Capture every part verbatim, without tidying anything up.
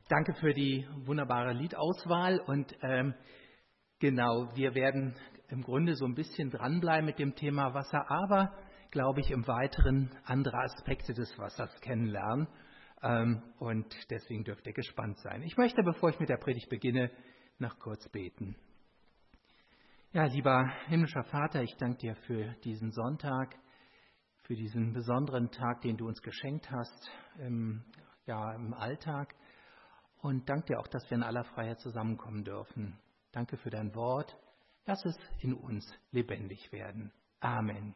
Danke für die wunderbare Liedauswahl und ähm, genau, wir werden im Grunde so ein bisschen dranbleiben mit dem Thema Wasser, aber, glaube ich, im Weiteren andere Aspekte des Wassers kennenlernen ähm, und deswegen dürft ihr gespannt sein. Ich möchte, bevor ich mit der Predigt beginne, noch kurz beten. Ja, lieber himmlischer Vater, ich danke dir für diesen Sonntag, für diesen besonderen Tag, den du uns geschenkt hast im, ja, im Alltag. Und danke dir auch, dass wir in aller Freiheit zusammenkommen dürfen. Danke für dein Wort. Lass es in uns lebendig werden. Amen.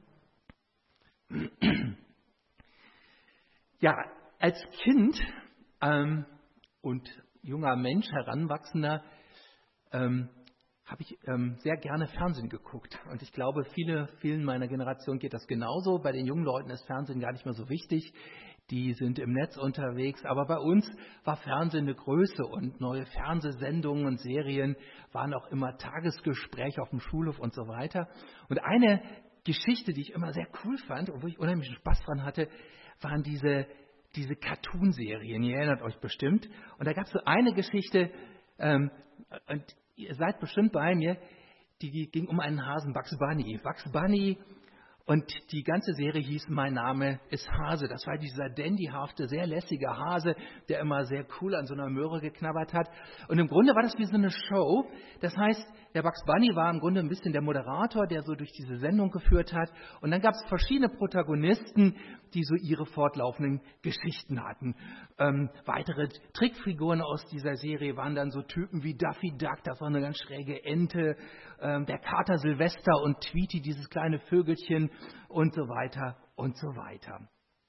Ja, als Kind ähm, und junger Mensch, Heranwachsender, ähm, habe ich ähm, sehr gerne Fernsehen geguckt. Und ich glaube, viele, vielen meiner Generation geht das genauso. Bei den jungen Leuten ist Fernsehen gar nicht mehr so wichtig. Die sind im Netz unterwegs. Aber bei uns war Fernsehen eine Größe und neue Fernsehsendungen und Serien waren auch immer Tagesgespräche auf dem Schulhof und so weiter. Und eine Geschichte, die ich immer sehr cool fand und wo ich unheimlichen Spaß dran hatte, waren diese, diese Cartoon-Serien. Ihr erinnert euch bestimmt. Und da gab es so eine Geschichte, ähm, und ihr seid bestimmt bei mir, die ging um einen Hasen, Bugs Bunny. Bugs Bunny und die ganze Serie hieß Mein Name ist Hase. Das war dieser dandyhafte, sehr lässige Hase, der immer sehr cool an so einer Möhre geknabbert hat. Und im Grunde war das wie so eine Show. Das heißt, der Bugs Bunny war im Grunde ein bisschen der Moderator, der so durch diese Sendung geführt hat. Und dann gab es verschiedene Protagonisten, die so ihre fortlaufenden Geschichten hatten. Ähm, weitere Trickfiguren aus dieser Serie waren dann so Typen wie Daffy Duck, das war eine ganz schräge Ente, ähm, der Kater Silvester und Tweety, dieses kleine Vögelchen und so weiter und so weiter.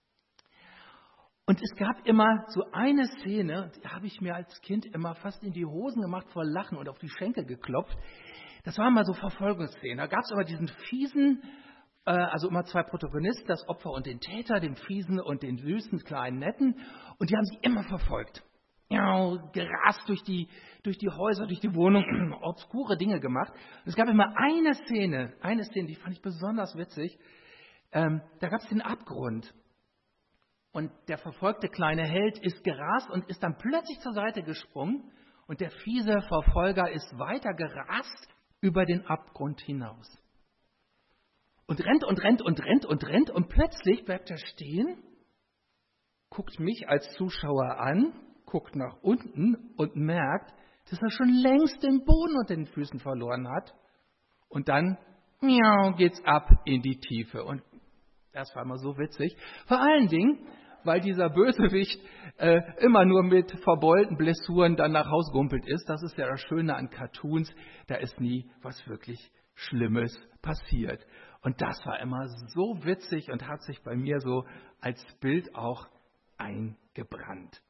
Und es gab immer so eine Szene, die habe ich mir als Kind immer fast in die Hosen gemacht vor Lachen und auf die Schenkel geklopft. Das waren mal so Verfolgungsszenen. Da gab es aber diesen fiesen, äh, also immer zwei Protagonisten, das Opfer und den Täter, den fiesen und den süßen, kleinen, netten. Und die haben sich immer verfolgt. Ja, gerast durch die, durch die Häuser, durch die Wohnung, obskure Dinge gemacht. Und es gab immer eine Szene, eine Szene, die fand ich besonders witzig. Ähm, da gab es den Abgrund. Und der verfolgte kleine Held ist gerast und ist dann plötzlich zur Seite gesprungen. Und der fiese Verfolger ist weiter gerast über den Abgrund hinaus. Und rennt und rennt und rennt und rennt. Und plötzlich bleibt er stehen, guckt mich als Zuschauer an, guckt nach unten und merkt, dass er schon längst den Boden unter den Füßen verloren hat. Und dann, miau, geht's ab in die Tiefe. Und das war immer so witzig. Vor allen Dingen, weil dieser Bösewicht äh, immer nur mit verbeulten Blessuren dann nach Hause gumpelt ist. Das ist ja das Schöne an Cartoons. Da ist nie was wirklich Schlimmes passiert. Und das war immer so witzig und hat sich bei mir so als Bild auch eingebrannt.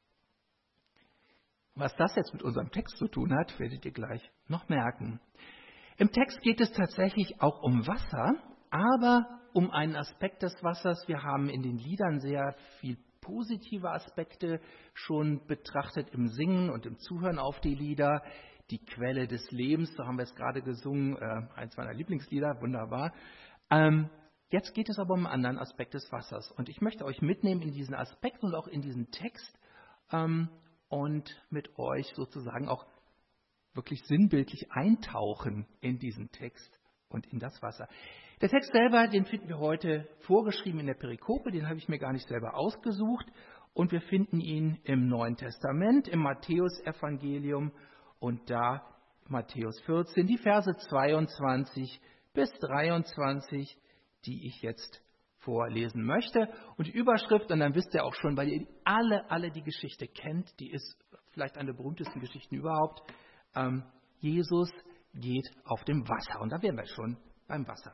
Was das jetzt mit unserem Text zu tun hat, werdet ihr gleich noch merken. Im Text geht es tatsächlich auch um Wasser, aber um einen Aspekt des Wassers. Wir haben in den Liedern sehr viel positive Aspekte schon betrachtet im Singen und im Zuhören auf die Lieder. Die Quelle des Lebens, so haben wir es gerade gesungen, äh, eins meiner Lieblingslieder, wunderbar. Ähm, jetzt geht es aber um einen anderen Aspekt des Wassers. Und ich möchte euch mitnehmen in diesen Aspekt und auch in diesen Text ähm, und mit euch sozusagen auch wirklich sinnbildlich eintauchen in diesen Text und in das Wasser. Der Text selber, den finden wir heute vorgeschrieben in der Perikope, den habe ich mir gar nicht selber ausgesucht. Und wir finden ihn im Neuen Testament, im Matthäusevangelium und da Matthäus vierzehn, die Verse zweiundzwanzig bis dreiundzwanzig, die ich jetzt vorlesen möchte. Und die Überschrift, und dann wisst ihr auch schon, weil ihr alle, alle die Geschichte kennt, die ist vielleicht eine der berühmtesten Geschichten überhaupt, ähm, Jesus geht auf dem Wasser. Und da wären wir schon beim Wasser.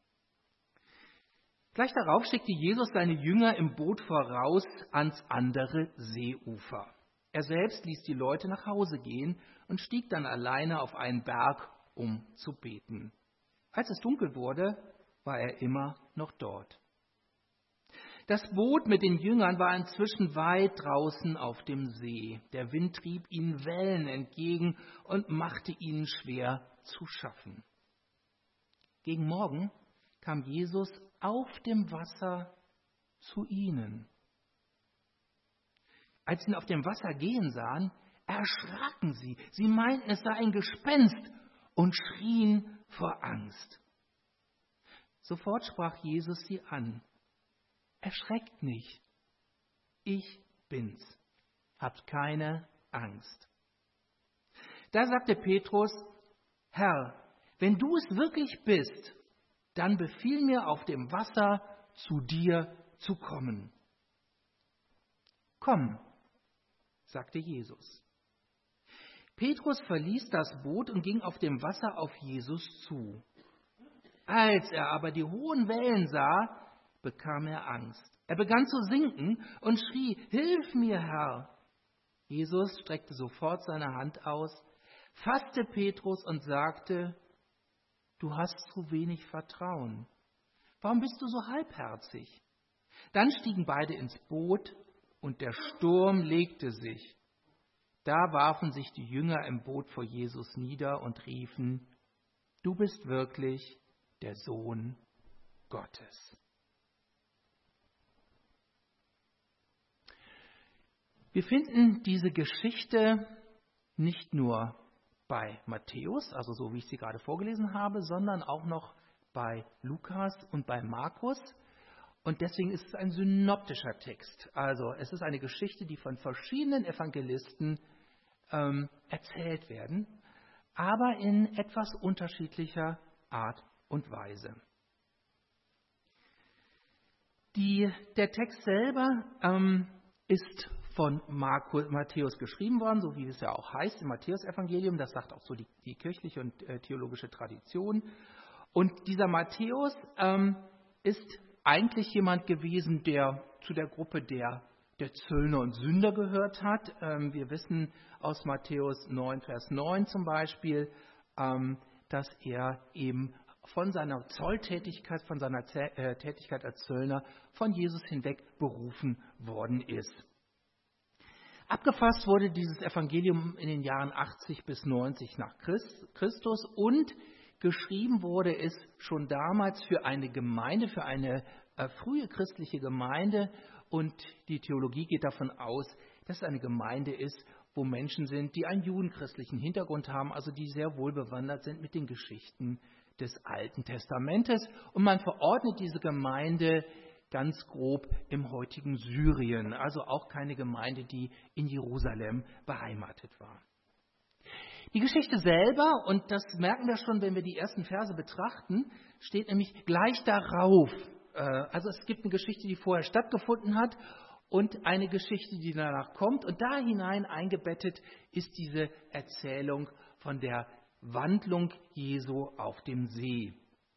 Gleich darauf schickte Jesus seine Jünger im Boot voraus ans andere Seeufer. Er selbst ließ die Leute nach Hause gehen und stieg dann alleine auf einen Berg, um zu beten. Als es dunkel wurde, war er immer noch dort. Das Boot mit den Jüngern war inzwischen weit draußen auf dem See. Der Wind trieb ihnen Wellen entgegen und machte ihnen schwer zu schaffen. Gegen Morgen kam Jesus auf dem Wasser zu ihnen. als sie ihn auf dem Wasser gehen sahen, erschraken sie. Sie meinten, es sei ein Gespenst und schrien vor Angst. Sofort sprach Jesus sie an. Erschreckt nicht. Ich bin's. Habt keine Angst. Da sagte Petrus, Herr, wenn du es wirklich bist, dann befiehl mir auf dem Wasser zu dir zu kommen. Komm, sagte Jesus. Petrus verließ das Boot und ging auf dem Wasser auf Jesus zu. Als er aber die hohen Wellen sah, bekam er Angst. Er begann zu sinken und schrie, Hilf mir, Herr! Jesus streckte sofort seine Hand aus, fasste Petrus und sagte, Du hast zu wenig Vertrauen. Warum bist du so halbherzig? Dann stiegen beide ins Boot und der Sturm legte sich. Da warfen sich die Jünger im Boot vor Jesus nieder und riefen, Du bist wirklich der Sohn Gottes. Wir finden diese Geschichte nicht nur bei Matthäus, also so wie ich sie gerade vorgelesen habe, sondern auch noch bei Lukas und bei Markus. Und deswegen ist es ein synoptischer Text. Also es ist eine Geschichte, die von verschiedenen Evangelisten ähm, erzählt werden, aber in etwas unterschiedlicher Art und Weise. Die, der Text selber ähm, ist von Markus, Matthäus geschrieben worden, so wie es ja auch heißt im Matthäusevangelium. Das sagt auch so die, die kirchliche und äh, theologische Tradition. Und dieser Matthäus ähm, ist eigentlich jemand gewesen, der zu der Gruppe der, der Zöllner und Sünder gehört hat. Ähm, wir wissen aus Matthäus neun, Vers neun zum Beispiel, ähm, dass er eben von seiner Zolltätigkeit, von seiner Zä- äh, Tätigkeit als Zöllner von Jesus hinweg berufen worden ist. Abgefasst wurde dieses Evangelium in den Jahren achtzig bis neunzig nach Christus und geschrieben wurde es schon damals für eine Gemeinde, für eine äh, frühe christliche Gemeinde, und die Theologie geht davon aus, dass es eine Gemeinde ist, wo Menschen sind, die einen judenchristlichen Hintergrund haben, also die sehr wohl bewandert sind mit den Geschichten des Alten Testamentes, und man verordnet diese Gemeinde ganz grob im heutigen Syrien, also auch keine Gemeinde, die in Jerusalem beheimatet war. Die Geschichte selber, und das merken wir schon, wenn wir die ersten Verse betrachten, steht nämlich gleich darauf. Also es gibt eine Geschichte, die vorher stattgefunden hat, und eine Geschichte, die danach kommt. Und da hinein eingebettet ist diese Erzählung von der Wandlung Jesu auf dem See.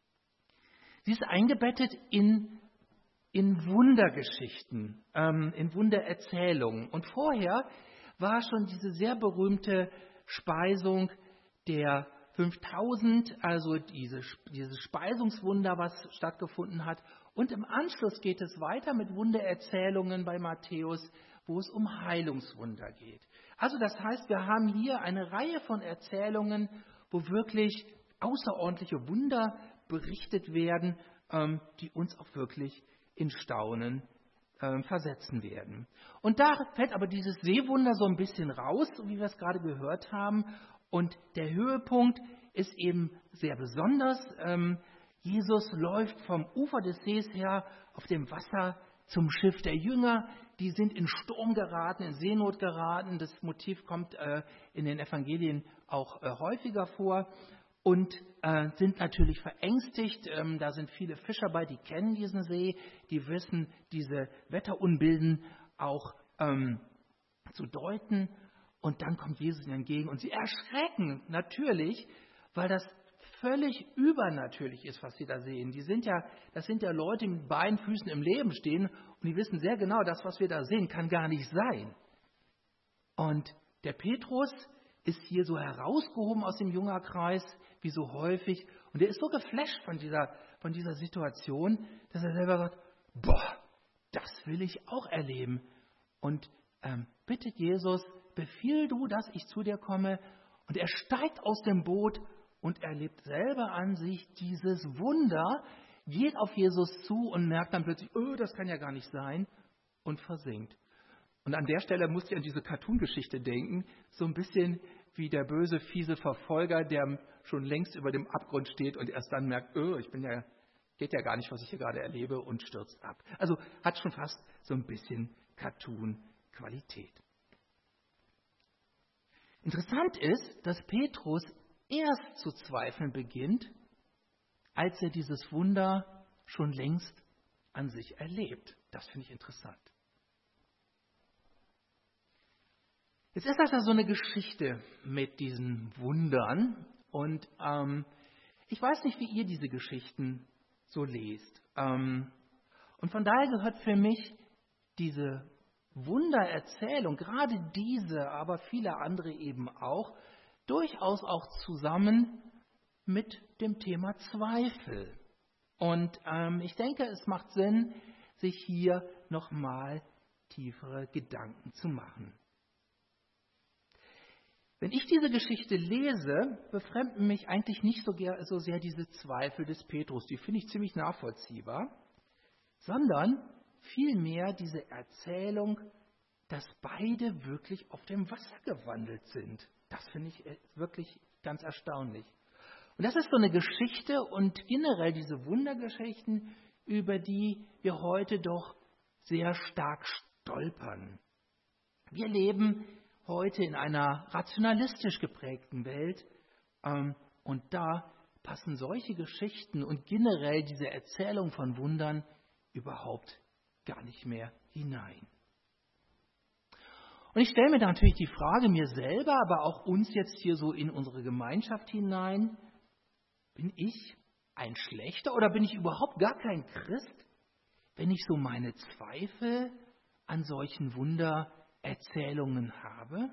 Sie ist eingebettet in in Wundergeschichten, ähm, in Wundererzählungen. Und vorher war schon diese sehr berühmte Speisung der fünftausend, also diese, dieses Speisungswunder, was stattgefunden hat. Und im Anschluss geht es weiter mit Wundererzählungen bei Matthäus, wo es um Heilungswunder geht. Also das heißt, wir haben hier eine Reihe von Erzählungen, wo wirklich außerordentliche Wunder berichtet werden, ähm, die uns auch wirklich in Staunen äh, versetzen werden. Und da fällt aber dieses Seewunder so ein bisschen raus, wie wir es gerade gehört haben. Und der Höhepunkt ist eben sehr besonders. Ähm, Jesus läuft vom Ufer des Sees her auf dem Wasser zum Schiff der Jünger. Die sind in Sturm geraten, in Seenot geraten. Das Motiv kommt äh, in den Evangelien auch äh, häufiger vor. Und äh, sind natürlich verängstigt. Ähm, da sind viele Fischer bei, die kennen diesen See, die wissen, diese Wetterunbilden auch ähm, zu deuten. Und dann kommt Jesus ihnen entgegen und sie erschrecken natürlich, weil das völlig übernatürlich ist, was sie da sehen. Die sind ja, das sind ja Leute, die mit beiden Füßen im Leben stehen, und die wissen sehr genau, das, was wir da sehen, kann gar nicht sein. Und der Petrus ist hier so herausgehoben aus dem Jüngerkreis, wie so häufig. Und er ist so geflasht von dieser, von dieser Situation, dass er selber sagt, boah, das will ich auch erleben. Und ähm, bittet Jesus, befiehl du, dass ich zu dir komme. Und er steigt aus dem Boot und erlebt selber an sich dieses Wunder, geht auf Jesus zu und merkt dann plötzlich, oh, das kann ja gar nicht sein, und versinkt. Und an der Stelle musste ich an diese Cartoon-Geschichte denken, so ein bisschen wie der böse, fiese Verfolger, der schon längst über dem Abgrund steht und erst dann merkt, oh, ich bin ja, geht ja gar nicht, was ich hier gerade erlebe, und stürzt ab. Also hat schon fast so ein bisschen Cartoon-Qualität. Interessant ist, dass Petrus erst zu zweifeln beginnt, als er dieses Wunder schon längst an sich erlebt. Das finde ich interessant. Jetzt ist das ja so eine Geschichte mit diesen Wundern und ähm, ich weiß nicht, wie ihr diese Geschichten so lest. Ähm, und von daher gehört für mich diese Wundererzählung, gerade diese, aber viele andere eben auch, durchaus auch zusammen mit dem Thema Zweifel. Und ähm, ich denke, es macht Sinn, sich hier nochmal tiefere Gedanken zu machen. Wenn ich diese Geschichte lese, befremden mich eigentlich nicht so, so sehr diese Zweifel des Petrus, die finde ich ziemlich nachvollziehbar, sondern vielmehr diese Erzählung, dass beide wirklich auf dem Wasser gewandelt sind. Das finde ich wirklich ganz erstaunlich. Und das ist so eine Geschichte und generell diese Wundergeschichten, über die wir heute doch sehr stark stolpern. Wir leben heute in einer rationalistisch geprägten Welt ähm, und da passen solche Geschichten und generell diese Erzählung von Wundern überhaupt gar nicht mehr hinein. Und ich stelle mir da natürlich die Frage mir selber, aber auch uns jetzt hier so in unsere Gemeinschaft hinein, bin ich ein Schlechter oder bin ich überhaupt gar kein Christ, wenn ich so meine Zweifel an solchen Wundererzählungen habe?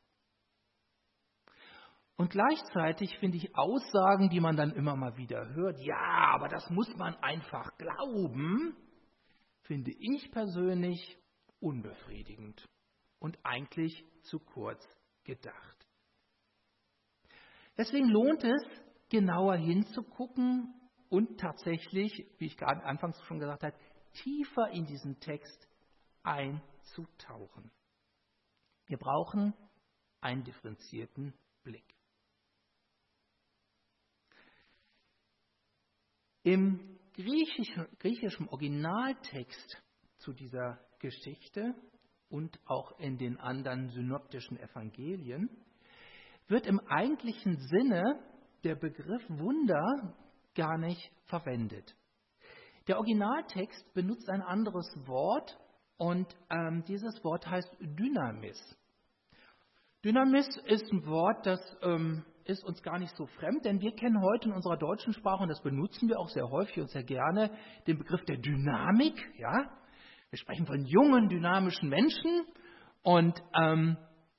Und gleichzeitig finde ich Aussagen, die man dann immer mal wieder hört, ja, aber das muss man einfach glauben, finde ich persönlich unbefriedigend und eigentlich zu kurz gedacht. Deswegen lohnt es, genauer hinzugucken und tatsächlich, wie ich gerade anfangs schon gesagt habe, tiefer in diesen Text einzutauchen. Wir brauchen einen differenzierten Blick. Im griechischen, griechischen Originaltext zu dieser Geschichte und auch in den anderen synoptischen Evangelien wird im eigentlichen Sinne der Begriff Wunder gar nicht verwendet. Der Originaltext benutzt ein anderes Wort und ähm, dieses Wort heißt Dynamis. Dynamis ist ein Wort, das ähm, ist uns gar nicht so fremd, denn wir kennen heute in unserer deutschen Sprache, und das benutzen wir auch sehr häufig und sehr gerne, den Begriff der Dynamik. Ja? Wir sprechen von jungen, dynamischen Menschen und ähm,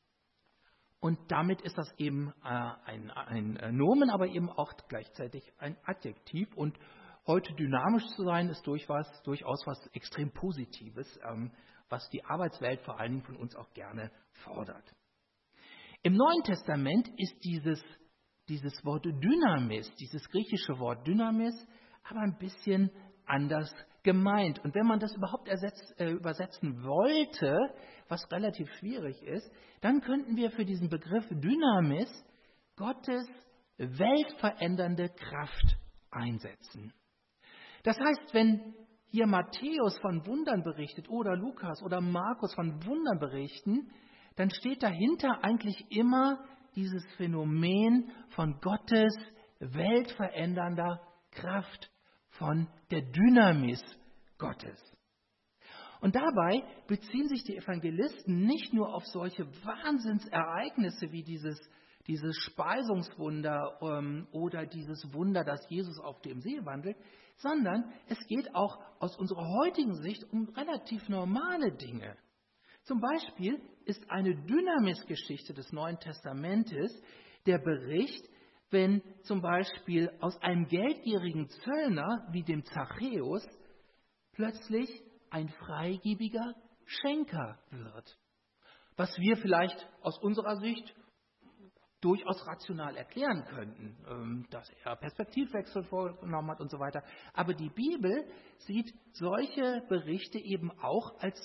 Und damit ist das eben äh, ein, ein Nomen, aber eben auch gleichzeitig ein Adjektiv. Und heute dynamisch zu sein, ist durchaus, durchaus was extrem Positives, ähm, was die Arbeitswelt vor allen Dingen von uns auch gerne fordert. Im Neuen Testament ist dieses, dieses Wort Dynamis, dieses griechische Wort Dynamis, aber ein bisschen anders gemeint. Und wenn man das überhaupt ersetzt, äh, übersetzen wollte, was relativ schwierig ist, dann könnten wir für diesen Begriff Dynamis Gottes weltverändernde Kraft einsetzen. Das heißt, wenn hier Matthäus von Wundern berichtet oder Lukas oder Markus von Wundern berichten, dann steht dahinter eigentlich immer dieses Phänomen von Gottes weltverändernder Kraft, von der Dynamis Gottes. Und dabei beziehen sich die Evangelisten nicht nur auf solche Wahnsinnsereignisse wie dieses, dieses Speisungswunder ähm, oder dieses Wunder, dass Jesus auf dem See wandelt, sondern es geht auch aus unserer heutigen Sicht um relativ normale Dinge. Zum Beispiel ist eine Dynamis-Geschichte des Neuen Testamentes der Bericht, wenn zum Beispiel aus einem geldgierigen Zöllner wie dem Zachäus plötzlich ein freigebiger Schenker wird. Was wir vielleicht aus unserer Sicht durchaus rational erklären könnten, dass er Perspektivwechsel vorgenommen hat und so weiter. Aber die Bibel sieht solche Berichte eben auch als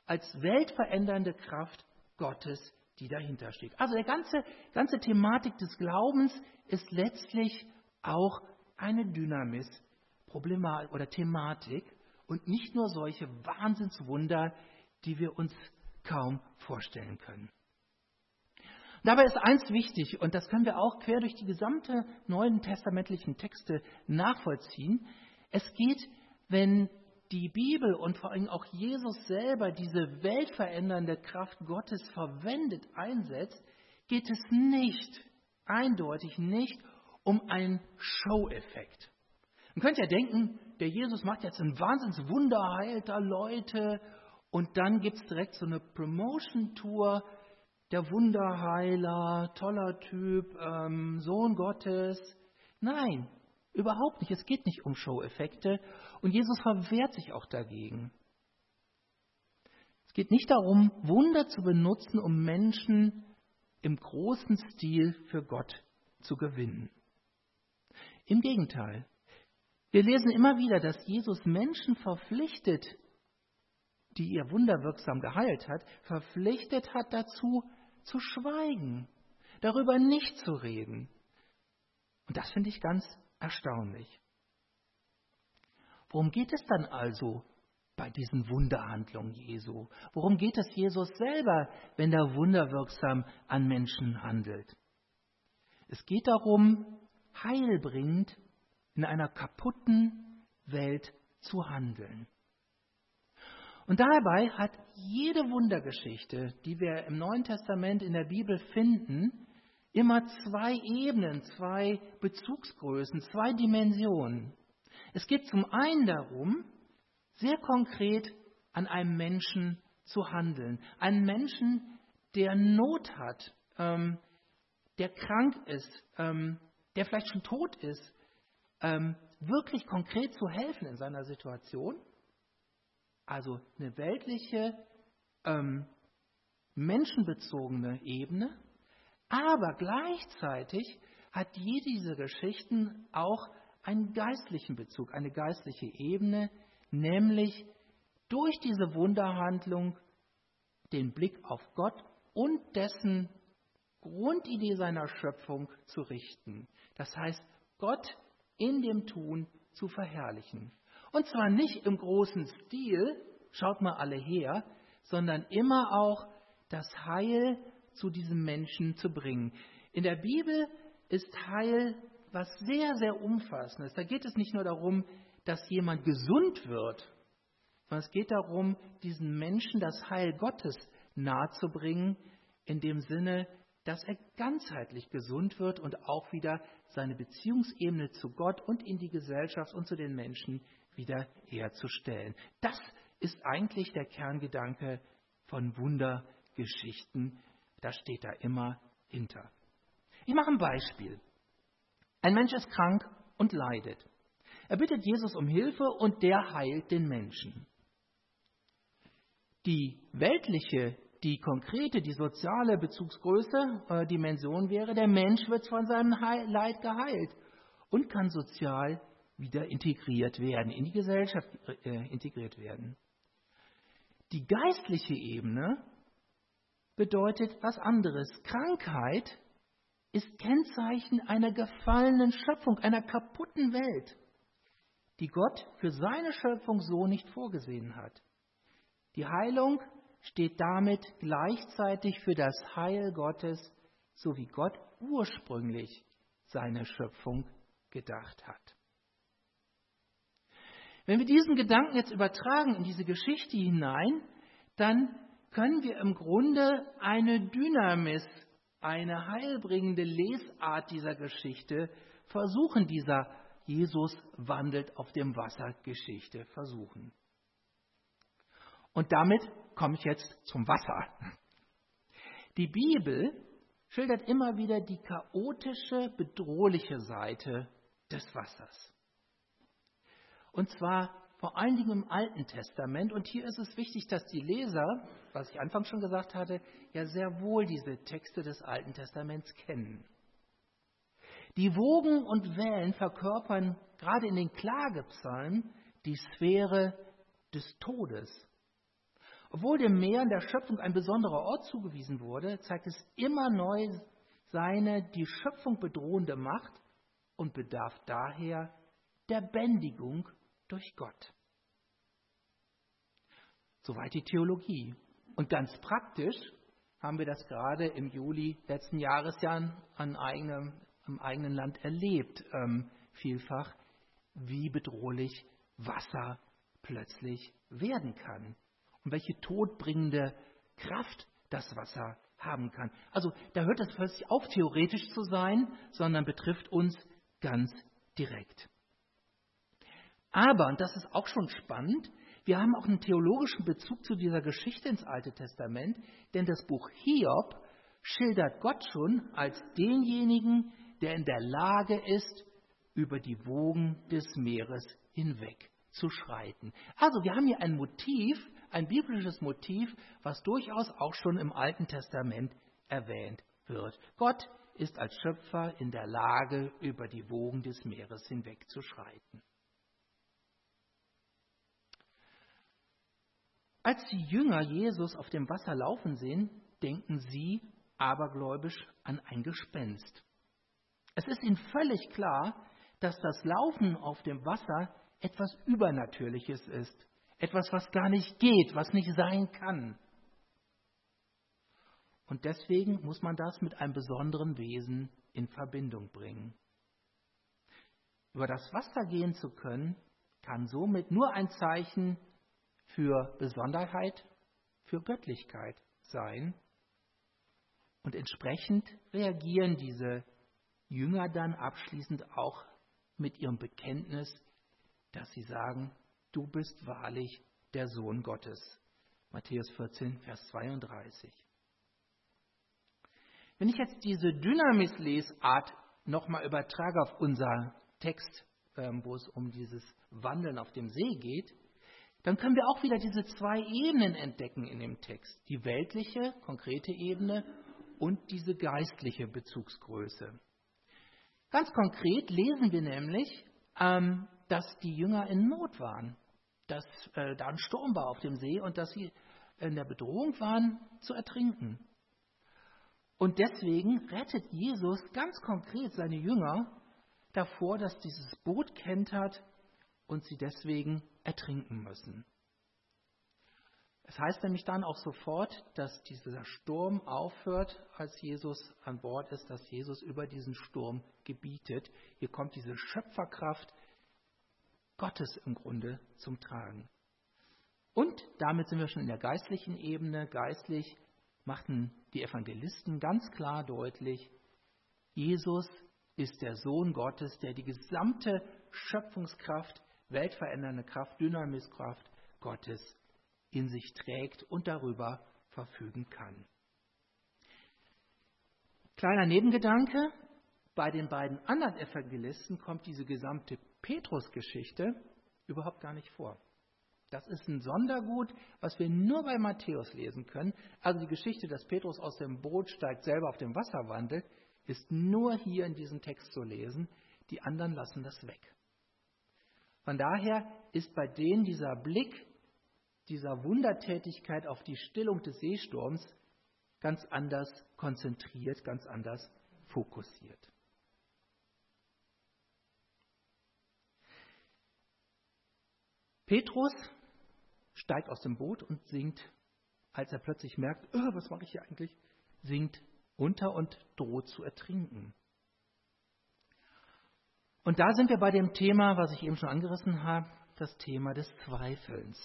als weltverändernde Kraft Gottes, die dahinter steht. Also die ganze, ganze Thematik des Glaubens ist letztlich auch eine Dynamis, Problematik oder Thematik und nicht nur solche Wahnsinnswunder, die wir uns kaum vorstellen können. Dabei ist eins wichtig, und das können wir auch quer durch die gesamte neuen testamentlichen Texte nachvollziehen. Es geht, wenn die Bibel und vor allem auch Jesus selber diese weltverändernde Kraft Gottes verwendet, einsetzt, geht es nicht, eindeutig nicht, um einen Show-Effekt. Man könnte ja denken, der Jesus macht jetzt ein Wahnsinnswunder, heilt da Leute und dann gibt es direkt so eine Promotion-Tour, der Wunderheiler, toller Typ, ähm, Sohn Gottes. Nein, überhaupt nicht. Es geht nicht um Show-Effekte und Jesus verwehrt sich auch dagegen. Es geht nicht darum, Wunder zu benutzen, um Menschen im großen Stil für Gott zu gewinnen. Im Gegenteil. Wir lesen immer wieder, dass Jesus Menschen verpflichtet, die er wunderwirksam geheilt hat, verpflichtet hat dazu, zu schweigen, darüber nicht zu reden. Und das finde ich ganz erstaunlich. Worum geht es dann also bei diesen Wunderhandlungen Jesu? Worum geht es Jesus selber, wenn er wunderwirksam an Menschen handelt? Es geht darum, heilbringend in einer kaputten Welt zu handeln. Und dabei hat jede Wundergeschichte, die wir im Neuen Testament in der Bibel finden, immer zwei Ebenen, zwei Bezugsgrößen, zwei Dimensionen. Es geht zum einen darum, sehr konkret an einem Menschen zu handeln. Einen Menschen, der Not hat, ähm, der krank ist, ähm, der vielleicht schon tot ist, ähm, wirklich konkret zu helfen in seiner Situation. Also eine weltliche, ähm, menschenbezogene Ebene. Aber gleichzeitig hat jede dieser Geschichten auch einen geistlichen Bezug, eine geistliche Ebene, nämlich durch diese Wunderhandlung den Blick auf Gott und dessen Grundidee seiner Schöpfung zu richten. Das heißt, Gott in dem Tun zu verherrlichen. Und zwar nicht im großen Stil, schaut mal alle her, sondern immer auch das Heil zu diesem Menschen zu bringen. In der Bibel ist Heil was sehr, sehr Umfassendes. Da geht es nicht nur darum, dass jemand gesund wird, sondern es geht darum, diesen Menschen das Heil Gottes nahezubringen, in dem Sinne, dass er ganzheitlich gesund wird und auch wieder seine Beziehungsebene zu Gott und in die Gesellschaft und zu den Menschen wieder herzustellen. Das ist eigentlich der Kerngedanke von Wundergeschichten. Das steht da immer hinter. Ich mache ein Beispiel. Ein Mensch ist krank und leidet. Er bittet Jesus um Hilfe und der heilt den Menschen. Die weltliche, die konkrete, die soziale Bezugsgröße, äh, Dimension wäre, der Mensch wird von seinem Leid geheilt und kann sozial wieder integriert werden, in die Gesellschaft äh, integriert werden. Die geistliche Ebene bedeutet was anderes. Krankheit ist Kennzeichen einer gefallenen Schöpfung, einer kaputten Welt, die Gott für seine Schöpfung so nicht vorgesehen hat. Die Heilung steht damit gleichzeitig für das Heil Gottes, so wie Gott ursprünglich seine Schöpfung gedacht hat. Wenn wir diesen Gedanken jetzt übertragen in diese Geschichte hinein, dann können wir im Grunde eine Dynamis, eine heilbringende Lesart dieser Geschichte versuchen, dieser Jesus wandelt auf dem Wasser Geschichte versuchen. Und damit komme ich jetzt zum Wasser. Die Bibel schildert immer wieder die chaotische, bedrohliche Seite des Wassers. Und zwar vor allen Dingen im Alten Testament. Und hier ist es wichtig, dass die Leser, was ich anfangs schon gesagt hatte, ja sehr wohl diese Texte des Alten Testaments kennen. Die Wogen und Wellen verkörpern gerade in den Klagepsalmen die Sphäre des Todes. Obwohl dem Meer in der Schöpfung ein besonderer Ort zugewiesen wurde, zeigt es immer neu seine die Schöpfung bedrohende Macht und bedarf daher der Bändigung durch Gott. Soweit die Theologie. Und ganz praktisch haben wir das gerade im Juli letzten Jahres ja an eigenem, im eigenen Land erlebt, ähm, vielfach, wie bedrohlich Wasser plötzlich werden kann und welche todbringende Kraft das Wasser haben kann. Also da hört es plötzlich auf, theoretisch zu sein, sondern betrifft uns ganz direkt. Aber, und das ist auch schon spannend, wir haben auch einen theologischen Bezug zu dieser Geschichte ins Alte Testament, denn das Buch Hiob schildert Gott schon als denjenigen, der in der Lage ist, über die Wogen des Meeres hinweg zu schreiten. Also wir haben hier ein Motiv, ein biblisches Motiv, was durchaus auch schon im Alten Testament erwähnt wird. Gott ist als Schöpfer in der Lage, über die Wogen des Meeres hinweg zu schreiten. Als die Jünger Jesus auf dem Wasser laufen sehen, denken sie abergläubisch an ein Gespenst. Es ist ihnen völlig klar, dass das Laufen auf dem Wasser etwas Übernatürliches ist. Etwas, was gar nicht geht, was nicht sein kann. Und deswegen muss man das mit einem besonderen Wesen in Verbindung bringen. Über das Wasser gehen zu können, kann somit nur ein Zeichen für Besonderheit, für Göttlichkeit sein. Und entsprechend reagieren diese Jünger dann abschließend auch mit ihrem Bekenntnis, dass sie sagen, du bist wahrlich der Sohn Gottes. Matthäus vierzehn, Vers zweiunddreißig. Wenn ich jetzt diese Dynamis-Lesart nochmal übertrage auf unser Text, wo es um dieses Wandeln auf dem See geht, dann können wir auch wieder diese zwei Ebenen entdecken in dem Text. Die weltliche, konkrete Ebene und diese geistliche Bezugsgröße. Ganz konkret lesen wir nämlich, ähm, dass die Jünger in Not waren, dass äh, da ein Sturm war auf dem See und dass sie in der Bedrohung waren, zu ertrinken. Und deswegen rettet Jesus ganz konkret seine Jünger davor, dass dieses Boot kentert und sie deswegen ertrinken müssen. Es heißt nämlich dann auch sofort, dass dieser Sturm aufhört, als Jesus an Bord ist, dass Jesus über diesen Sturm gebietet. Hier kommt diese Schöpferkraft Gottes im Grunde zum Tragen. Und damit sind wir schon in der geistlichen Ebene. Geistlich machten die Evangelisten ganz klar deutlich, Jesus ist der Sohn Gottes, der die gesamte Schöpfungskraft, weltverändernde Kraft, Dynamiskraft Gottes in sich trägt und darüber verfügen kann. Kleiner Nebengedanke, bei den beiden anderen Evangelisten kommt diese gesamte Petrus-Geschichte überhaupt gar nicht vor. Das ist ein Sondergut, was wir nur bei Matthäus lesen können. Also die Geschichte, dass Petrus aus dem Boot steigt, selber auf dem Wasser wandelt, ist nur hier in diesem Text zu lesen. Die anderen lassen das weg. Von daher ist bei denen dieser Blick, dieser Wundertätigkeit auf die Stillung des Seesturms ganz anders konzentriert, ganz anders fokussiert. Petrus steigt aus dem Boot und sinkt, als er plötzlich merkt, oh, was mache ich hier eigentlich, sinkt unter und droht zu ertrinken. Und da sind wir bei dem Thema, was ich eben schon angerissen habe, das Thema des Zweifelns.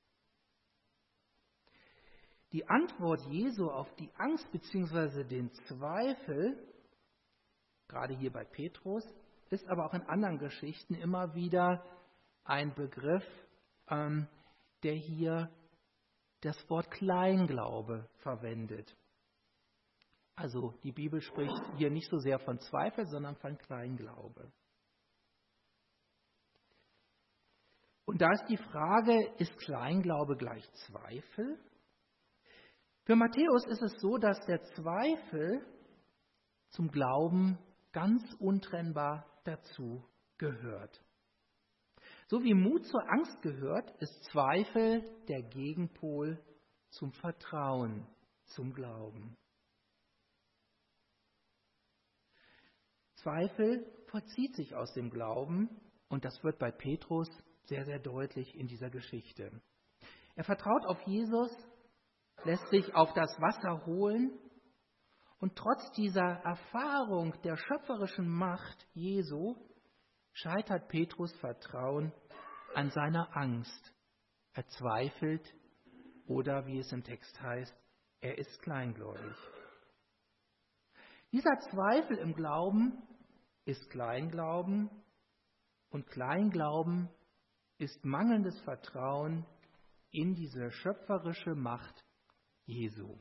Die Antwort Jesu auf die Angst bzw. den Zweifel, gerade hier bei Petrus, ist aber auch in anderen Geschichten immer wieder ein Begriff, ähm, der hier das Wort Kleinglaube verwendet. Also die Bibel spricht hier nicht so sehr von Zweifel, sondern von Kleinglaube. Und da ist die Frage, ist Kleinglaube gleich Zweifel? Für Matthäus ist es so, dass der Zweifel zum Glauben ganz untrennbar dazu gehört. So wie Mut zur Angst gehört, ist Zweifel der Gegenpol zum Vertrauen, zum Glauben. Zweifel vollzieht sich aus dem Glauben und das wird bei Petrus sehr, sehr deutlich in dieser Geschichte. Er vertraut auf Jesus, lässt sich auf das Wasser holen und trotz dieser Erfahrung der schöpferischen Macht Jesu scheitert Petrus Vertrauen an seiner Angst. Er zweifelt oder, wie es im Text heißt, er ist kleingläubig. Dieser Zweifel im Glauben ist Kleinglauben und Kleinglauben ist mangelndes Vertrauen in diese schöpferische Macht Jesu.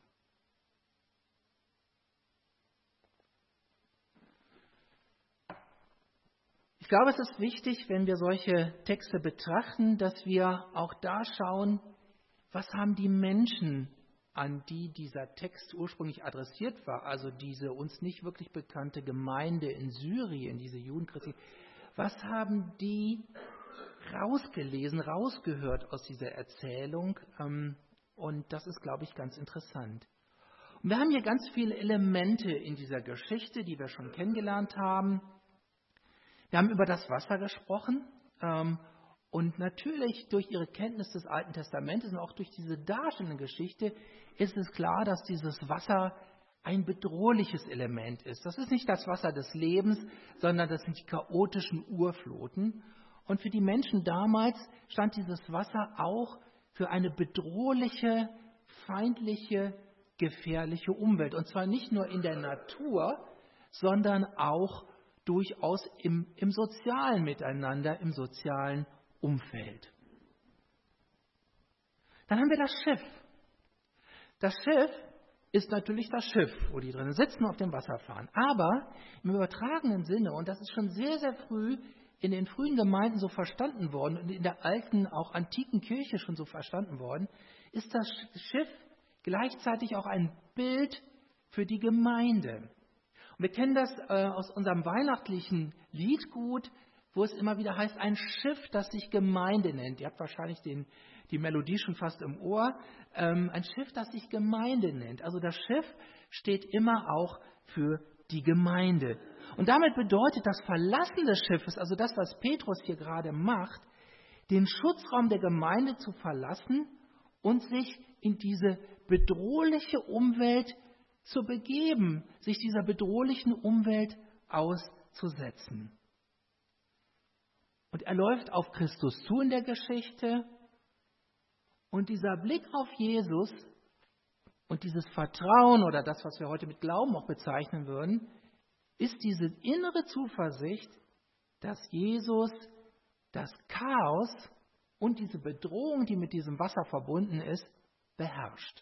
Ich glaube, es ist wichtig, wenn wir solche Texte betrachten, dass wir auch da schauen, was haben die Menschen, an die dieser Text ursprünglich adressiert war, also diese uns nicht wirklich bekannte Gemeinde in Syrien, diese Judenchristen, was haben die rausgelesen, rausgehört aus dieser Erzählung? Und das ist, glaube ich, ganz interessant. Und wir haben hier ganz viele Elemente in dieser Geschichte, die wir schon kennengelernt haben. Wir haben über das Wasser gesprochen und natürlich durch ihre Kenntnis des Alten Testamentes und auch durch diese darstellende Geschichte ist es klar, dass dieses Wasser ein bedrohliches Element ist. Das ist nicht das Wasser des Lebens, sondern das sind die chaotischen Urfluten. Und für die Menschen damals stand dieses Wasser auch für eine bedrohliche, feindliche, gefährliche Umwelt. Und zwar nicht nur in der Natur, sondern auch durchaus im, im sozialen Miteinander, im sozialen Umfeld. Dann haben wir das Schiff. Das Schiff ist natürlich das Schiff, wo die drinnen sitzen und auf dem Wasser fahren. Aber im übertragenen Sinne, und das ist schon sehr, sehr früh in den frühen Gemeinden so verstanden worden und in der alten, auch antiken Kirche schon so verstanden worden, ist das Schiff gleichzeitig auch ein Bild für die Gemeinde. Und wir kennen das äh, aus unserem weihnachtlichen Liedgut, wo es immer wieder heißt, ein Schiff, das sich Gemeinde nennt. Ihr habt wahrscheinlich den, die Melodie schon fast im Ohr. Ähm, ein Schiff, das sich Gemeinde nennt. Also das Schiff steht immer auch für die Gemeinde. Und damit bedeutet das Verlassen des Schiffes, also das, was Petrus hier gerade macht, den Schutzraum der Gemeinde zu verlassen und sich in diese bedrohliche Umwelt zu begeben, sich dieser bedrohlichen Umwelt auszusetzen. Und er läuft auf Christus zu in der Geschichte und dieser Blick auf Jesus und dieses Vertrauen oder das, was wir heute mit Glauben auch bezeichnen würden, ist diese innere Zuversicht, dass Jesus das Chaos und diese Bedrohung, die mit diesem Wasser verbunden ist, beherrscht.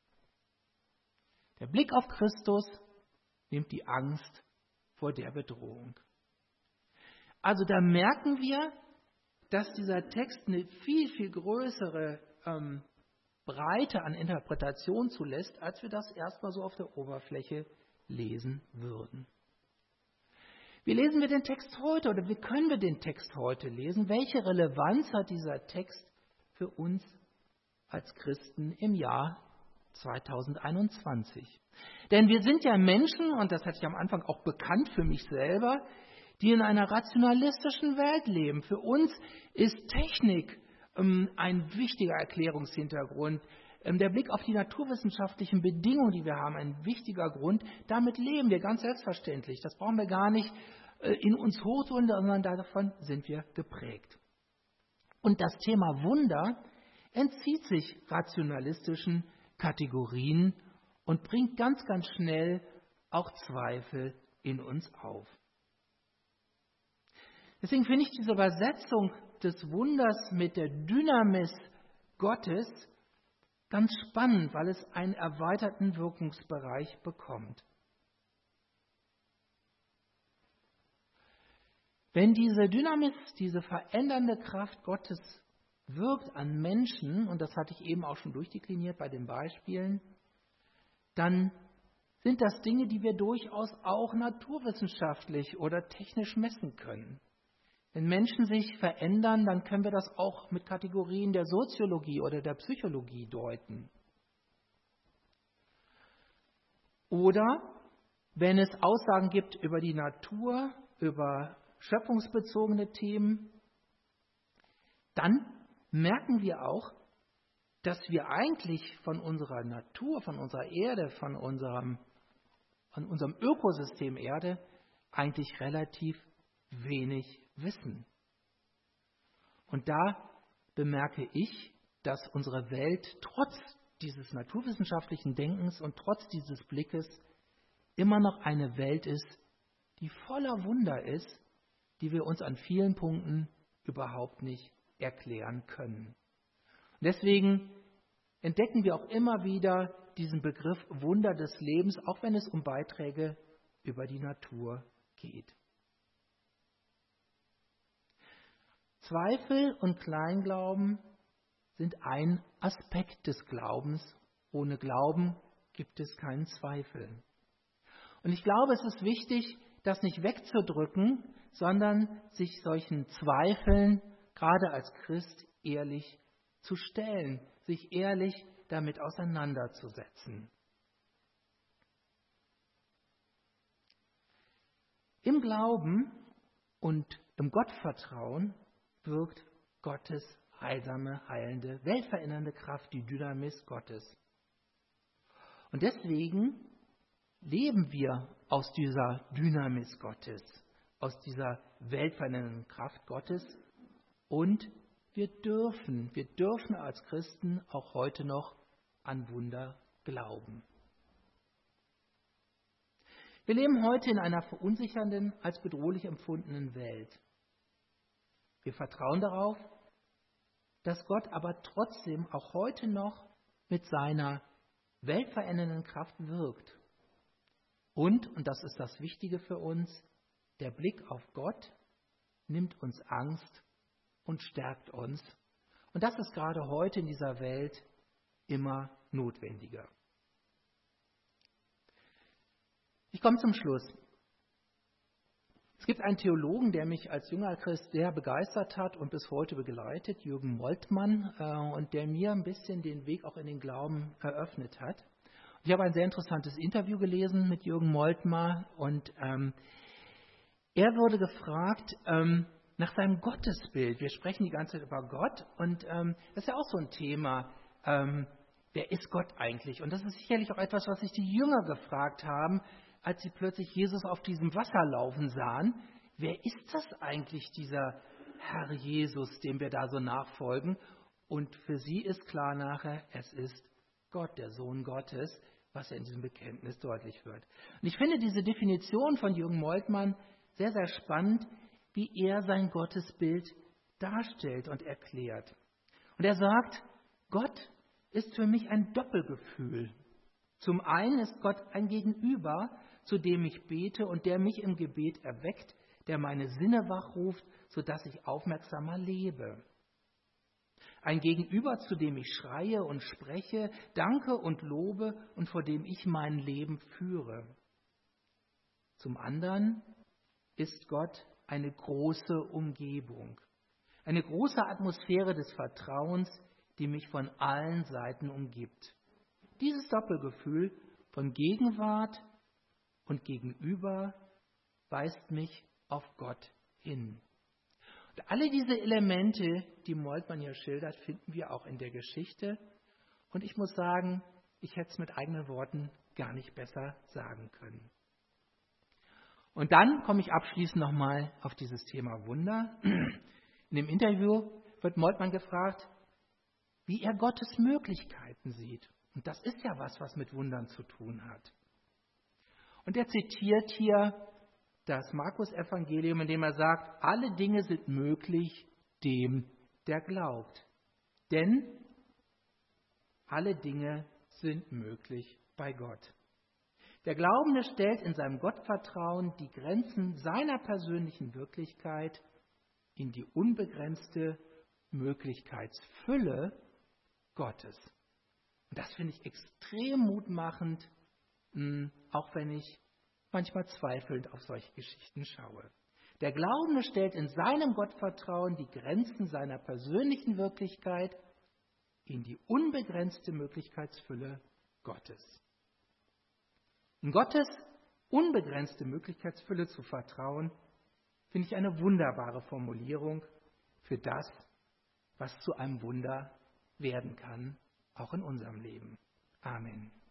Der Blick auf Christus nimmt die Angst vor der Bedrohung. Also da merken wir, dass dieser Text eine viel, viel größere ähm, Breite an Interpretation zulässt, als wir das erstmal so auf der Oberfläche lesen würden. Wie lesen wir den Text heute oder wie können wir den Text heute lesen? Welche Relevanz hat dieser Text für uns als Christen im Jahr zweitausendeinundzwanzig? Denn wir sind ja Menschen, und das hatte ich am Anfang auch bekannt für mich selber, die in einer rationalistischen Welt leben. Für uns ist Technik ähm, ein wichtiger Erklärungshintergrund. Ähm, der Blick auf die naturwissenschaftlichen Bedingungen, die wir haben, ein wichtiger Grund. Damit leben wir ganz selbstverständlich. Das brauchen wir gar nicht äh, in uns hochholen, sondern davon sind wir geprägt. Und das Thema Wunder entzieht sich rationalistischen Kategorien und bringt ganz, ganz schnell auch Zweifel in uns auf. Deswegen finde ich diese Übersetzung des Wunders mit der Dynamis Gottes ganz spannend, weil es einen erweiterten Wirkungsbereich bekommt. Wenn diese Dynamis, diese verändernde Kraft Gottes wirkt an Menschen, und das hatte ich eben auch schon durchdekliniert bei den Beispielen, dann sind das Dinge, die wir durchaus auch naturwissenschaftlich oder technisch messen können. Wenn Menschen sich verändern, dann können wir das auch mit Kategorien der Soziologie oder der Psychologie deuten. Oder wenn es Aussagen gibt über die Natur, über schöpfungsbezogene Themen, dann merken wir auch, dass wir eigentlich von unserer Natur, von unserer Erde, von unserem, von unserem Ökosystem Erde eigentlich relativ wenig wissen. Und da bemerke ich, dass unsere Welt trotz dieses naturwissenschaftlichen Denkens und trotz dieses Blickes immer noch eine Welt ist, die voller Wunder ist, die wir uns an vielen Punkten überhaupt nicht erklären können. Und deswegen entdecken wir auch immer wieder diesen Begriff Wunder des Lebens, auch wenn es um Beiträge über die Natur geht. Zweifel und Kleinglauben sind ein Aspekt des Glaubens. Ohne Glauben gibt es keinen Zweifel. Und ich glaube, es ist wichtig, das nicht wegzudrücken, sondern sich solchen Zweifeln, gerade als Christ, ehrlich zu stellen, sich ehrlich damit auseinanderzusetzen. Im Glauben und im Gottvertrauen wirkt Gottes heilsame, heilende, weltverändernde Kraft, die Dynamis Gottes. Und deswegen leben wir aus dieser Dynamis Gottes, aus dieser weltverändernden Kraft Gottes, und wir dürfen, wir dürfen als Christen auch heute noch an Wunder glauben. Wir leben heute in einer verunsichernden, als bedrohlich empfundenen Welt. Wir vertrauen darauf, dass Gott aber trotzdem auch heute noch mit seiner weltverändernden Kraft wirkt. Und, und das ist das Wichtige für uns, der Blick auf Gott nimmt uns Angst und stärkt uns. Und das ist gerade heute in dieser Welt immer notwendiger. Ich komme zum Schluss. Es gibt einen Theologen, der mich als junger Christ sehr begeistert hat und bis heute begleitet, Jürgen Moltmann, äh, und der mir ein bisschen den Weg auch in den Glauben eröffnet hat. Ich habe ein sehr interessantes Interview gelesen mit Jürgen Moltmann, und ähm, er wurde gefragt ähm, nach seinem Gottesbild. Wir sprechen die ganze Zeit über Gott, und ähm, das ist ja auch so ein Thema. Ähm, wer ist Gott eigentlich? Und das ist sicherlich auch etwas, was sich die Jünger gefragt haben, als sie plötzlich Jesus auf diesem Wasser laufen sahen. Wer ist das eigentlich, dieser Herr Jesus, dem wir da so nachfolgen? Und für sie ist klar nachher, es ist Gott, der Sohn Gottes, was ja in diesem Bekenntnis deutlich wird. Und ich finde diese Definition von Jürgen Moltmann sehr, sehr spannend, wie er sein Gottesbild darstellt und erklärt. Und er sagt, Gott ist für mich ein Doppelgefühl. Zum einen ist Gott ein Gegenüber, zu dem ich bete und der mich im Gebet erweckt, der meine Sinne wachruft, sodass ich aufmerksamer lebe. Ein Gegenüber, zu dem ich schreie und spreche, danke und lobe und vor dem ich mein Leben führe. Zum anderen ist Gott eine große Umgebung, eine große Atmosphäre des Vertrauens, die mich von allen Seiten umgibt. Dieses Doppelgefühl von Gegenwart und Gegenüber weist mich auf Gott hin. Und alle diese Elemente, die Moltmann hier schildert, finden wir auch in der Geschichte. Und ich muss sagen, ich hätte es mit eigenen Worten gar nicht besser sagen können. Und dann komme ich abschließend nochmal auf dieses Thema Wunder. In dem Interview wird Moltmann gefragt, wie er Gottes Möglichkeiten sieht. Und das ist ja was, was mit Wundern zu tun hat. Und er zitiert hier das Markus-Evangelium, in dem er sagt, alle Dinge sind möglich dem, der glaubt. Denn alle Dinge sind möglich bei Gott. Der Glaubende stellt in seinem Gottvertrauen die Grenzen seiner persönlichen Wirklichkeit in die unbegrenzte Möglichkeitsfülle Gottes. Und das finde ich extrem mutmachend, auch wenn ich manchmal zweifelnd auf solche Geschichten schaue. Der Glaubende stellt in seinem Gottvertrauen die Grenzen seiner persönlichen Wirklichkeit in die unbegrenzte Möglichkeitsfülle Gottes. In Gottes unbegrenzte Möglichkeitsfülle zu vertrauen, finde ich eine wunderbare Formulierung für das, was zu einem Wunder werden kann, auch in unserem Leben. Amen.